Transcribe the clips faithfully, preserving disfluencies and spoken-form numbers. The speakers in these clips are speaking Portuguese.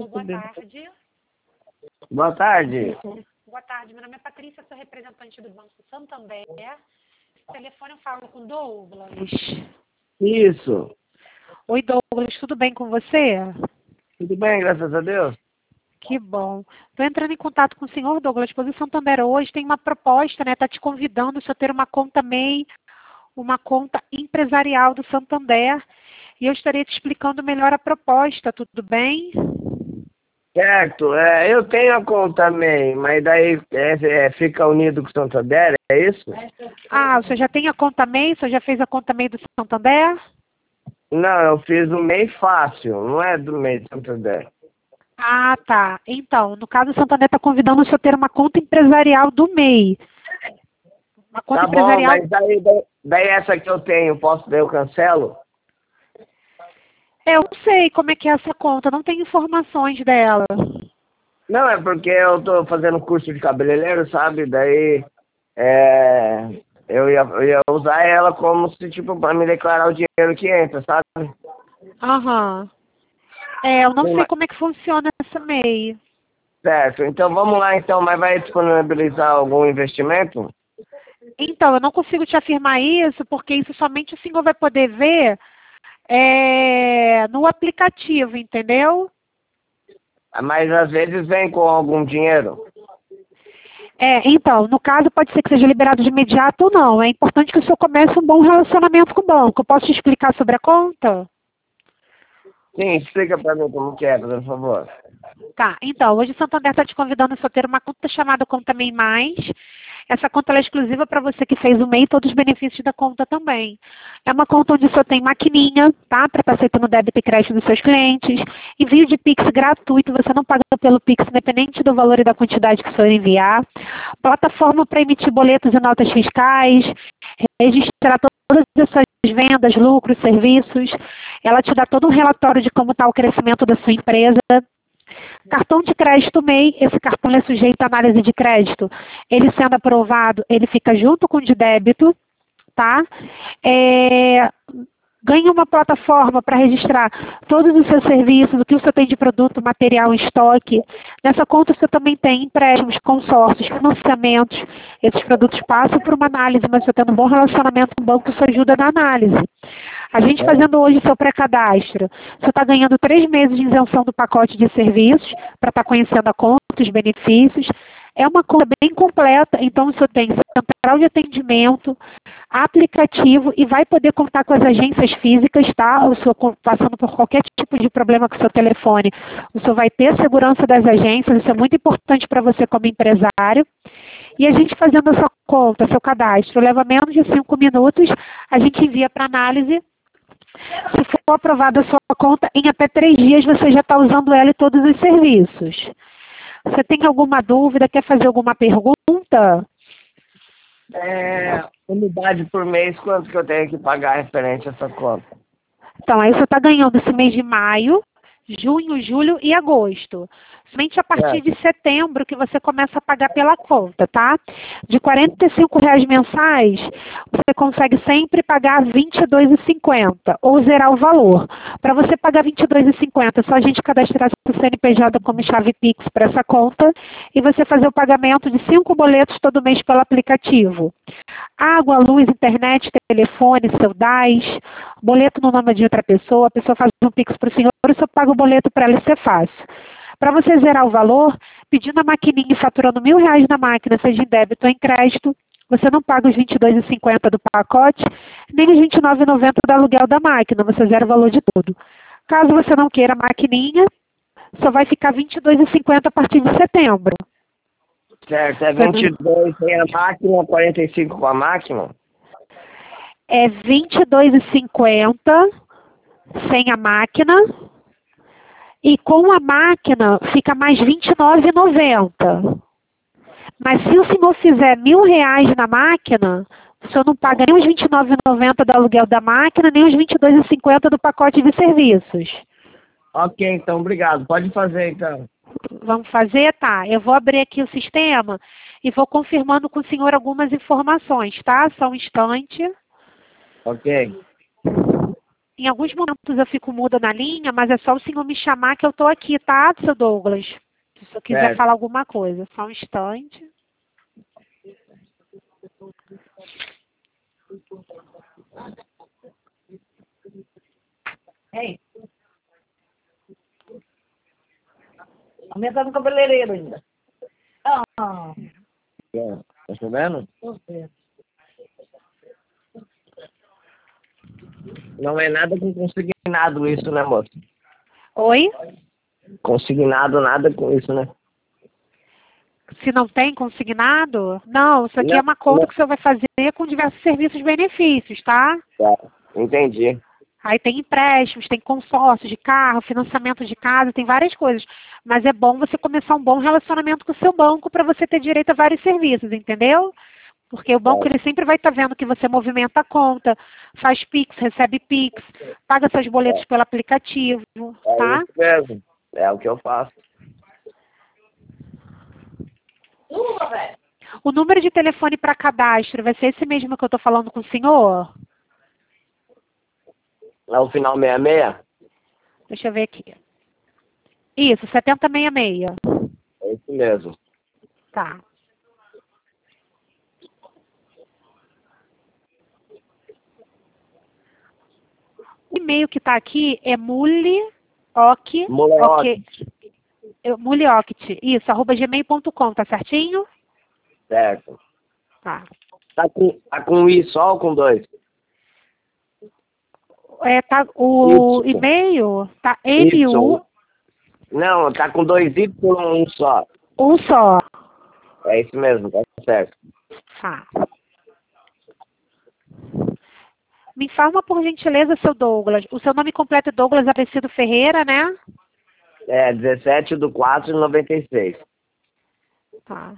Alô, boa tarde. Boa tarde. Boa tarde, meu nome é Patrícia, sou representante do Banco Santander. Esse telefone eu falo com Douglas. Isso. Oi, Douglas, tudo bem com você? Tudo bem, graças a Deus. Que bom. Estou entrando em contato com o senhor, Douglas, pois o Santander hoje tem uma proposta, né? Está te convidando a ter uma conta M E I, uma conta empresarial do Santander. E eu estaria te explicando melhor a proposta, tudo bem? Certo, é, eu tenho a conta M E I, mas daí é, é, fica unido com o Santander, é isso? Ah, você já tem a conta M E I? Você já fez a conta M E I do Santander? Não, eu fiz o M E I fácil, não é do M E I do Santander. Ah, tá. Então, no caso, o Santander está convidando o senhor a ter uma conta empresarial do M E I. Uma conta Tá bom, empresarial... mas daí, daí, daí essa que eu tenho, posso, daí eu cancelo? Eu não sei como é que é essa conta, não tenho informações dela. Não, é porque eu tô fazendo curso de cabeleireiro, sabe? Daí é, eu, ia, eu ia usar ela como se, tipo, para me declarar o dinheiro que entra, sabe? Aham. É, eu não Sim, sei mas- como é que funciona essa M E I. Certo, então vamos lá então, mas vai disponibilizar algum investimento? Então, eu não consigo te afirmar isso, porque isso somente o senhor vai poder ver é, no aplicativo, entendeu? Mas às vezes vem com algum dinheiro. É, então, no caso, pode ser que seja liberado de imediato ou não. É importante que o senhor comece um bom relacionamento com o banco. Eu posso te explicar sobre a conta? Sim, explica para mim como que é, por favor. Tá, então, hoje o Santander está te convidando a só ter uma conta chamada Conta M E I Mais. Essa conta ela é exclusiva para você que fez o M E I e todos os benefícios da conta também. É uma conta onde só tem maquininha, tá? Para estar aceitando débito e crédito dos seus clientes. Envio de Pix gratuito, você não paga pelo Pix, independente do valor e da quantidade que o senhor enviar. Plataforma para emitir boletos e notas fiscais, registrar todas as suas vendas, lucros, serviços. Ela te dá todo um relatório de como está o crescimento da sua empresa. Cartão de crédito M E I, esse cartão é sujeito à análise de crédito. Ele sendo aprovado, ele fica junto com o de débito, tá? É, ganha uma plataforma para registrar todos os seus serviços, o que você tem de produto, material em estoque. Nessa conta você também tem empréstimos, consórcios, financiamentos. Esses produtos passam por uma análise, mas você tendo um bom relacionamento com o banco, isso ajuda na análise. A gente É. fazendo hoje seu pré-cadastro, você está ganhando três meses de isenção do pacote de serviços para estar conhecendo a conta, os benefícios. É uma conta bem completa, então você tem central de atendimento, aplicativo e vai poder contar com as agências físicas, tá? O senhor passando por qualquer tipo de problema com o seu telefone, o senhor vai ter segurança das agências, isso é muito importante para você como empresário. E a gente fazendo a sua conta, seu cadastro, leva menos de cinco minutos, a gente envia para análise. Se for aprovada a sua conta, em até três dias você já está usando ela e todos os serviços. Você tem alguma dúvida, quer fazer alguma pergunta? É, unidade por mês, quanto que eu tenho que pagar referente a essa conta? Então, aí você está ganhando esse mês de maio, junho, julho e agosto. Somente a partir Certo. de setembro que você começa a pagar pela conta, tá? De quarenta e cinco reais mensais, você consegue sempre pagar vinte e dois reais e cinquenta centavos ou zerar o valor. Para você pagar vinte e dois reais e cinquenta centavos, é só a gente cadastrar seu C N P J como chave Pix para essa conta e você fazer o pagamento de cinco boletos todo mês pelo aplicativo. Água, luz, internet, telefone, seu D A S, boleto no nome de outra pessoa, a pessoa faz um Pix para o senhor e o senhor paga o boleto para ela, isso é fácil. Para você zerar o valor, pedindo a maquininha e faturando mil reais na máquina, seja em débito ou em crédito, você não paga os vinte e dois reais e cinquenta centavos do pacote, nem os vinte e nove reais e noventa centavos do aluguel da máquina, você zera o valor de tudo. Caso você não queira a maquininha, só vai ficar vinte e dois reais e cinquenta centavos a partir de setembro. Certo, é vinte e dois sem a máquina, quarenta e cinco com a máquina? É vinte e dois reais e cinquenta centavos sem a máquina. E com a máquina fica mais vinte e nove reais e noventa centavos. Mas se o senhor fizer mil reais na máquina, o senhor não paga nem os vinte e nove reais e noventa centavos do aluguel da máquina, nem os vinte e dois reais e cinquenta centavos do pacote de serviços. Ok, então, obrigado. Pode fazer, então. Vamos fazer? Tá. Eu vou abrir aqui o sistema e vou confirmando com o senhor algumas informações, tá? Só um instante. Ok. Em alguns momentos eu fico muda na linha, mas é só o senhor me chamar que eu estou aqui, tá, seu Douglas? Se o senhor quiser Certo. falar alguma coisa. Só um instante. Ei. A minha tá no cabeleireiro ainda. Ah, É, tá sabendo? você. Não é nada com consignado isso, né, moço? Oi? Consignado nada com isso, né? Se não tem consignado? Não, isso aqui Não, é uma conta não. que o senhor vai fazer com diversos serviços e benefícios, tá? Tá, entendi. Aí tem empréstimos, tem consórcio de carro, financiamento de casa, tem várias coisas. Mas é bom você começar um bom relacionamento com o seu banco para você ter direito a vários serviços, entendeu? Porque o banco Tá. ele sempre vai estar vendo que você movimenta a conta, faz Pix, recebe Pix, paga seus boletos pelo aplicativo, É tá? isso mesmo. É o que eu faço. Uma, velho. O número de telefone para cadastro vai ser esse mesmo que eu estou falando com o senhor? É o final sessenta e seis? Deixa eu ver aqui. Isso, setenta sessenta e seis. É isso mesmo. Tá. O e-mail que está aqui é mulioc, ok, Moleque. mulioct, isso, arroba gmail ponto com, tá certinho? Certo. Tá. Tá com, tá com I só ou com dois? É, tá, o Y. e-mail tá Y. M U, Não, tá com dois Y um só. um só. É isso mesmo, tá certo. Tá. Me informa, por gentileza, seu Douglas. O seu nome completo é Douglas Aparecido Ferreira, né? É dezessete do quatro de noventa e seis. Tá.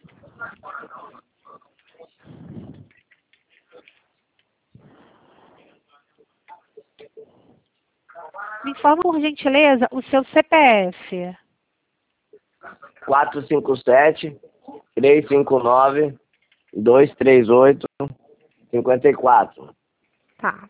Me informa, por gentileza, o seu C P F. quatro cinco sete, três cinco nove, dois três oito, cinco quatro. Tá.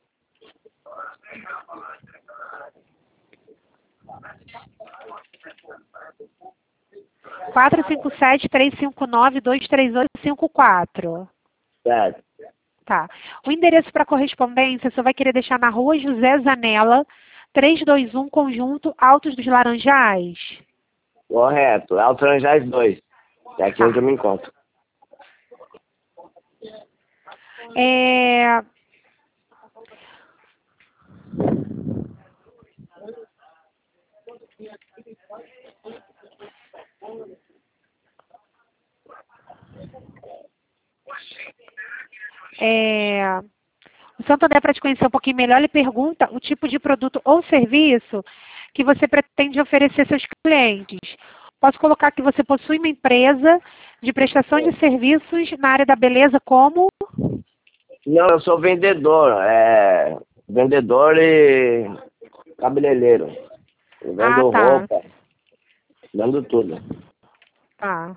quatro cinco sete, três cinco nove, dois três oito, cinco quatro. Certo. Tá. O endereço para correspondência, você vai querer deixar na rua José Zanella, trezentos e vinte e um, Conjunto Altos dos Laranjais. Correto. É o Franjais dois. É aqui Tá. onde eu me encontro. É... É... O Santander, para te conhecer um pouquinho melhor, ele pergunta o tipo de produto ou serviço que você pretende oferecer aos seus clientes. Posso colocar que você possui uma empresa de prestação de serviços na área da beleza como... Não, eu sou vendedor. É... Vendedor e cabeleireiro. Eu vendo Ah, tá. roupa. Vendo tudo. Tá.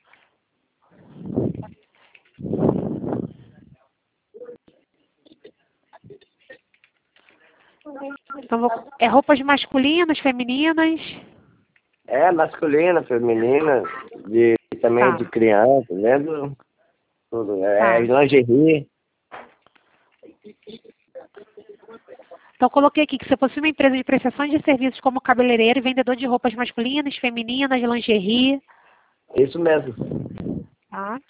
Então, vou... É roupas masculinas, femininas? É masculina, feminina, de, também Tá. de criança, vendo tudo. É Tá. lingerie. Então, eu coloquei aqui que você possui uma empresa de prestação de serviços como cabeleireiro e vendedor de roupas masculinas, femininas, lingerie. Isso mesmo. Tá?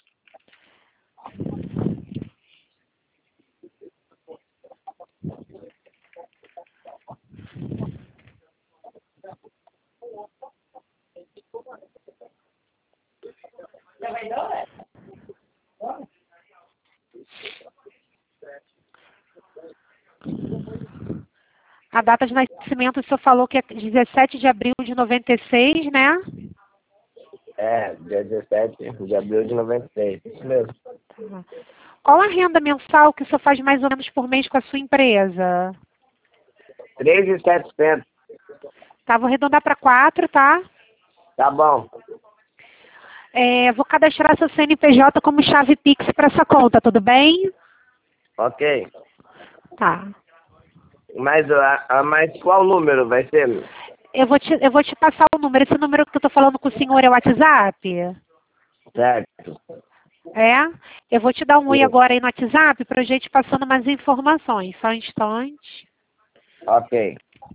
A data de nascimento, o senhor falou que é dezessete de abril de noventa e seis, né? É, dia dezessete de abril de noventa e seis. Isso mesmo. Tá. Qual a renda mensal que o senhor faz mais ou menos por mês com a sua empresa? três mil e setecentos. Tá, vou arredondar para quatro, tá? Tá bom. É, vou cadastrar seu C N P J como chave Pix para essa conta, tudo bem? Ok. Tá. Mas, a, a, mas qual número vai ser? Eu vou, te, eu vou te passar o número. Esse número que eu tô falando com o senhor é o WhatsApp? Certo. É? Eu vou te dar um oi Sim. agora aí no WhatsApp pra gente passando mais informações. Só um instante. Ok.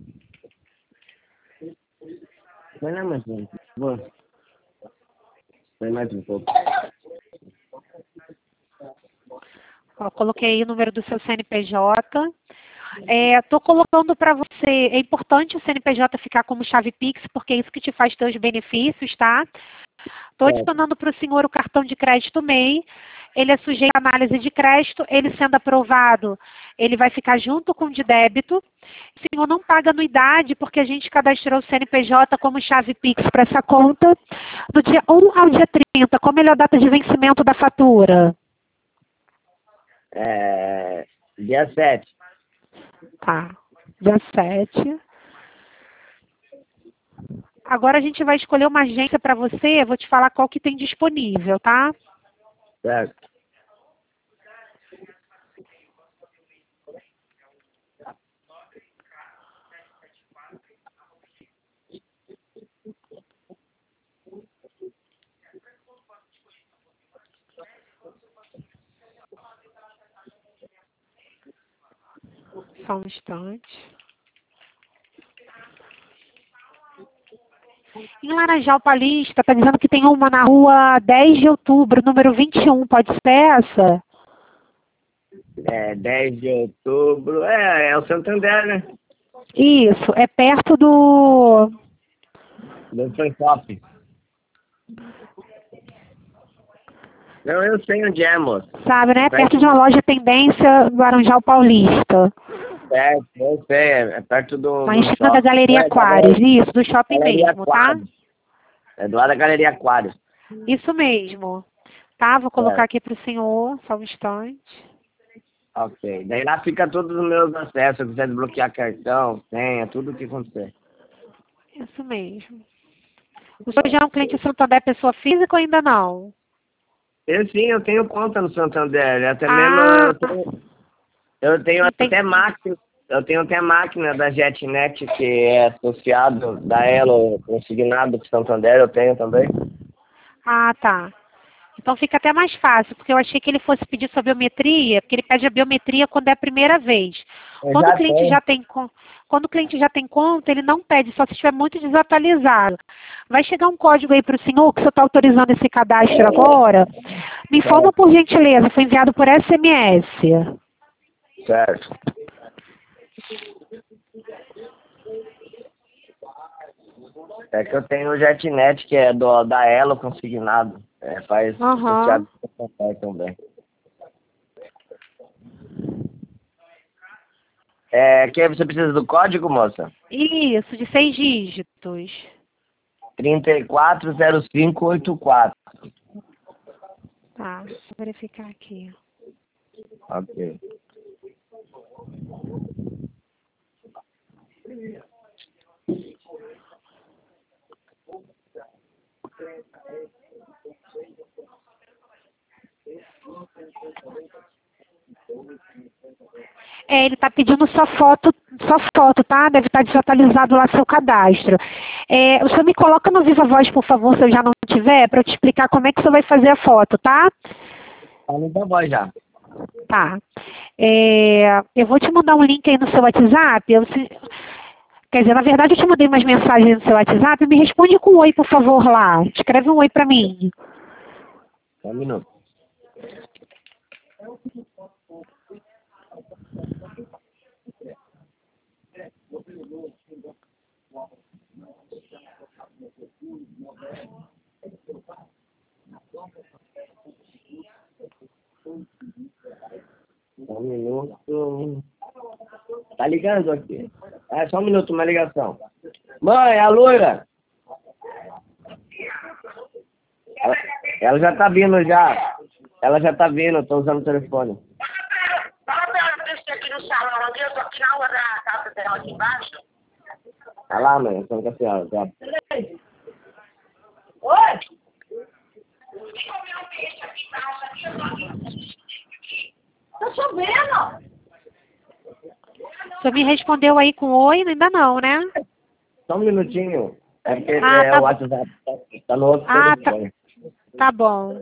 Vai lá, mais um. Vai mais um pouco. Ó, coloquei aí o número do seu C N P J. Estou colocando para você, é importante o C N P J ficar como chave Pix, porque é isso que te faz ter os benefícios, tá? Estou adicionando para o senhor o cartão de crédito M E I. Ele é sujeito à análise de crédito. Ele sendo aprovado, ele vai ficar junto com o de débito. O senhor não paga anuidade, porque a gente cadastrou o C N P J como chave Pix para essa conta do dia um ao dia trinta. Como ele é a data de vencimento da fatura? É, dia sete. Tá, dia sete. Agora a gente vai escolher uma agência para você. Eu vou te falar qual que tem disponível, tá? Certo. Só um instante. Em Laranjal Paulista, está dizendo que tem uma na rua dez de outubro, número vinte e um. Pode ser essa? É, dez de outubro. É, é o Santander, né? Isso, é perto do... Do Fanshop. Não, eu sei onde é, moço. Sabe, né? Vai- Perto de uma loja Tendência do Laranjal Paulista. Certo, eu sei. É, é perto do, Lá do em cima da shopping. Galeria É, da Aquários. Isso, do shopping Galeria mesmo, tá? Aquários. É do lado da Galeria Aquários. Isso mesmo. Tá, vou colocar Certo. aqui para o senhor, só um instante. Ok. Daí lá fica todos os meus acessos. Se eu quiser desbloquear cartão, senha, tudo o que acontecer. Isso mesmo. O senhor já é um cliente Santander pessoa física ou ainda não? Eu sim, eu tenho conta no Santander. Até mesmo Ah, eu tenho, eu tenho entendi. até máquina. Eu tenho até máquina da JetNet que é associado da Elo consignado pro Santander, eu tenho também. Ah, tá. Então fica até mais fácil, porque eu achei que ele fosse pedir sua biometria, porque ele pede a biometria quando é a primeira vez. Eu Quando o já cliente tenho. já tem con- quando o cliente já tem conta, ele não pede, só se estiver muito desatualizado. Vai chegar um código aí para o senhor, que o senhor está autorizando esse cadastro agora. Me informa Certo. por gentileza, foi enviado por S M S. Certo. É que eu tenho o JetNet, que é do, da Elo consignado. É, faz Aham. associado com o Santander também. É, que você precisa do código, moça? Isso, de seis dígitos. trinta e quatro zero cinco oito quatro. Tá, vou verificar aqui. Ok. É, ele está pedindo só foto, só foto, tá? Deve estar desatualizado lá seu cadastro. É, o senhor me coloca no Viva Voz, por favor, se eu já não tiver, para eu te explicar como é que você vai fazer a foto, tá? Fala da voz já. Tá. É, eu vou te mandar um link aí no seu WhatsApp. Eu, se- quer dizer, na verdade eu te mandei umas mensagens no seu WhatsApp. Me responde com um oi, por favor, lá. Escreve um oi para mim. Só um minuto. Só um minuto. Tá ligando aqui? É, só um minuto, uma ligação. Mãe, a loira. Ela, ela já tá vindo já. Ela já tá vindo, eu tô usando o telefone. Fala pra ela deixa aqui no salão aqui, eu tô aqui na rua da Casa Federal aqui embaixo. Vai lá, mãe, eu tô com a senhora, tá? Oi? Vem comer um peixe aqui embaixo, aqui, eu tô aqui. Tá chovendo. O senhor me respondeu aí com oi? Ainda não, né? Só um minutinho. É porque Ah, é, tá o bom. WhatsApp tá, tá no outro Ah, tá, telefone. tá bom.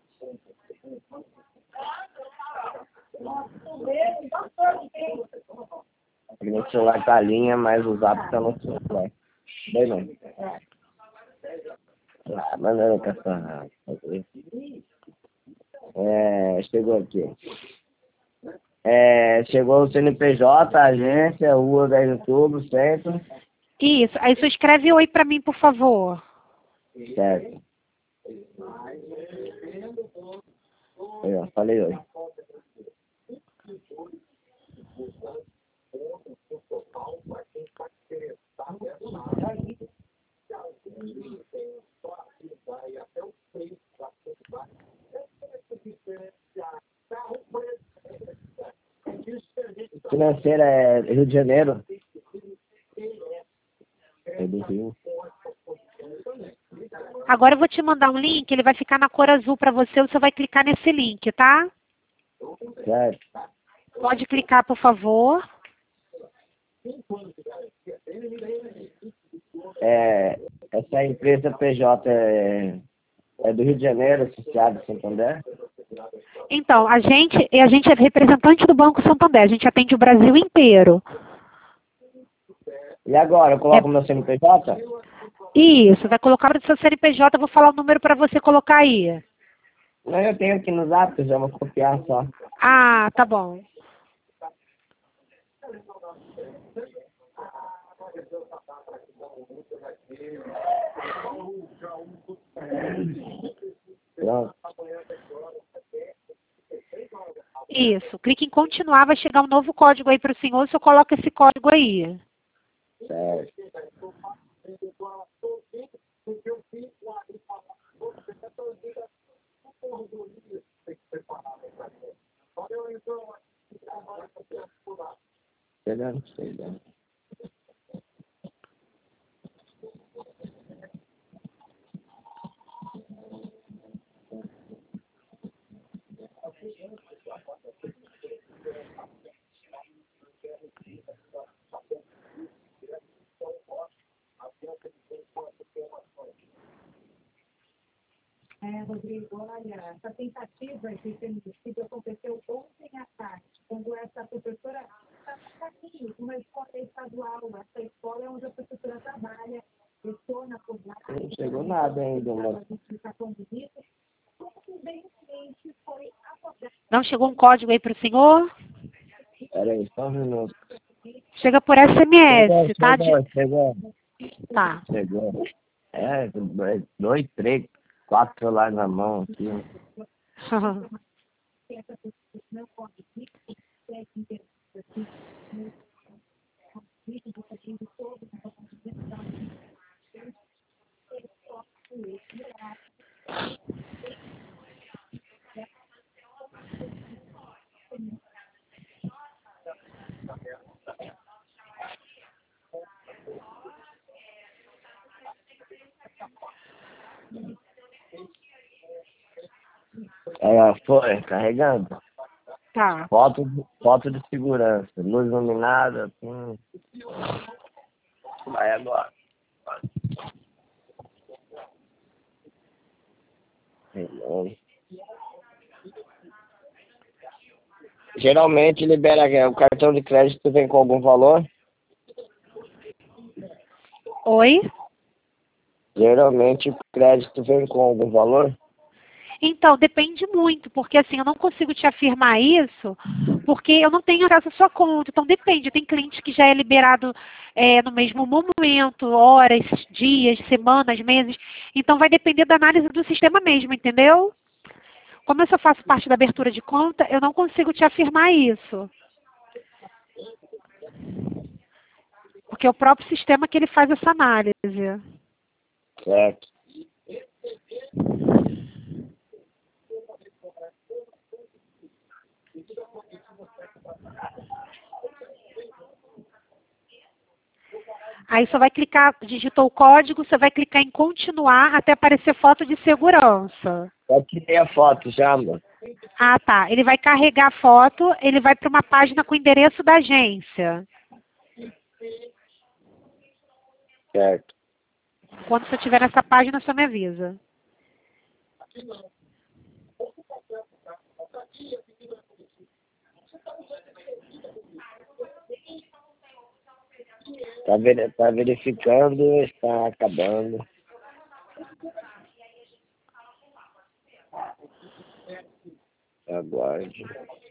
Meu celular tá a linha, mas o zap tá no celular. Bem, não. Ah, mandando com essa... É, chegou aqui. É, chegou o C N P J, agência, rua dez de outubro, centro. Isso. Aí o senhor escreve oi pra mim, por favor. Certo. Aí, ó, falei oi. Financeira é Rio de Janeiro. É do Rio. Agora eu vou te mandar um link, ele vai ficar na cor azul pra você, você vai clicar nesse link, tá? Certo. Pode clicar, por favor. É, essa empresa P J é, é do Rio de Janeiro, associada a Santander? Então, a gente, a gente é representante do Banco Santander, a gente atende o Brasil inteiro. E agora, eu coloco É. meu C N P J? Isso, vai colocar o seu C N P J, eu vou falar o número para você colocar aí. Não, eu tenho aqui no zap, já vou copiar só. Ah, tá bom. Pronto. Isso, clique em continuar, vai chegar um novo código aí para o senhor, o senhor coloca esse código aí. Certo. Chegando, chegando. É, Rodrigo, olha, essa tentativa de feminicídio aconteceu ontem à tarde, quando essa professora está aqui, uma escola estadual. Essa escola é onde a professora trabalha, leciona por lá. Não chegou nada ainda, mas... Não chegou um código aí para o senhor? Peraí, só um minuto. Chega por S M S, Chegou, tá? chegou, De... chegou. Tá. Chegou. É, dois, dois, três, quatro celulares na mão aqui. É, foi, carregando. Tá. Foto, foto de segurança, luz iluminada. Hum. Vai agora. Geralmente libera o cartão de crédito vem com algum valor? Oi? Geralmente o crédito vem com algum valor? Então, depende muito, porque assim, eu não consigo te afirmar isso, porque eu não tenho acesso à sua conta. Então, depende. Tem cliente que já é liberado é, no mesmo momento, horas, dias, semanas, meses. Então, vai depender da análise do sistema mesmo, entendeu? Como eu só faço parte da abertura de conta, eu não consigo te afirmar isso. Porque é o próprio sistema que ele faz essa análise. Certo. Aí você vai clicar, digitou o código, você vai clicar em continuar até aparecer foto de segurança. Já tirei a foto já, mano. Ah, tá. Ele vai carregar a foto, ele vai para uma página com o endereço da agência. Certo. Quando você estiver nessa página, só me avisa. Tá, ver, tá verificando, está acabando. Aguarde.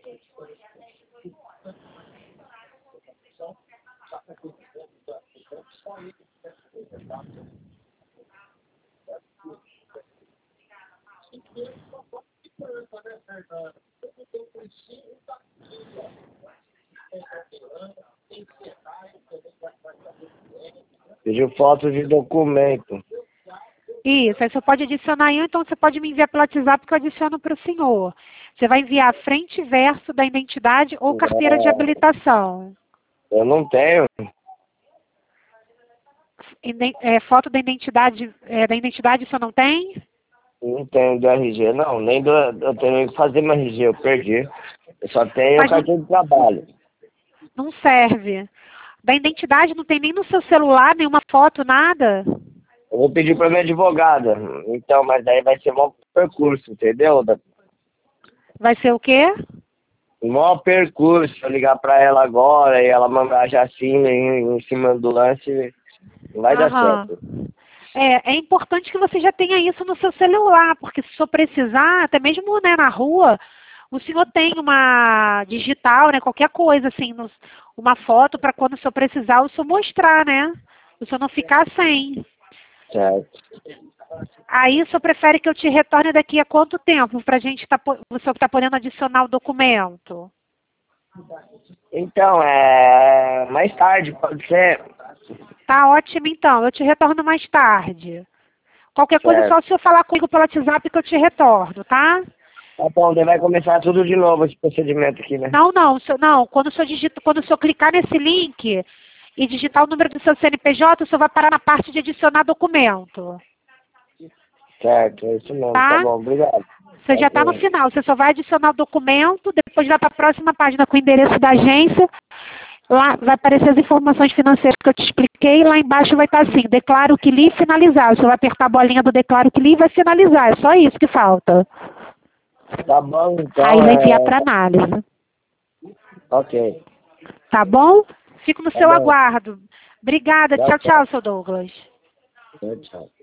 Pediu foto de documento. Isso, aí você pode adicionar eu, então você pode me enviar pelo WhatsApp que eu adiciono para o senhor. Você vai enviar frente e verso da identidade ou carteira de É, habilitação. eu não tenho. Iden- é, foto da identidade, é, da identidade você não tem? Não tenho do R G, não. Nem do. Eu tenho que fazer meu R G, eu perdi. Eu só tenho Mas não, carteira de trabalho. não serve. Da identidade não tem nem no seu celular, nenhuma foto, nada? Eu vou pedir pra minha advogada. Então, mas daí vai ser um percurso, entendeu? Da- Vai ser o quê? Um maior percurso, eu ligar pra ela agora e ela mandar já assim em, em cima do lance, não vai dar Aham. certo. É, é importante que você já tenha isso no seu celular, porque se o senhor precisar, até mesmo, né, na rua, o senhor tem uma digital, né, qualquer coisa assim, no- uma foto para quando o senhor precisar, o senhor mostrar, né? O senhor não ficar sem. Certo. Aí o senhor prefere que eu te retorne daqui a quanto tempo para a gente tá, po- o senhor está podendo adicionar o documento? Então, é. Mais tarde, pode ser. Tá ótimo então, eu te retorno mais tarde. Qualquer coisa é só Certo. o senhor falar comigo pelo WhatsApp que eu te retorno, tá? Tá bom, daí vai começar tudo de novo esse procedimento aqui, né? Não, não, o senhor, não. Quando o senhor digita, quando o senhor clicar nesse link e digitar o número do seu C N P J, o senhor vai parar na parte de adicionar documento, Certo, é isso mesmo. Tá tá? bom, obrigado. Você já está no Ok. final. Você só vai adicionar o documento, depois vai para a próxima página com o endereço da agência. Lá vai aparecer as informações financeiras que eu te expliquei. E lá embaixo vai estar assim, declaro que li e finalizar. Você vai apertar a bolinha do declaro que li e vai finalizar. É só isso que falta. Tá bom, Aí então vai enviar é. para análise. Ok. Tá bom? Fico no Tá seu bom. aguardo. Obrigada. Tchau, Tchau, tchau. tchau, seu Douglas. Tchau, tchau.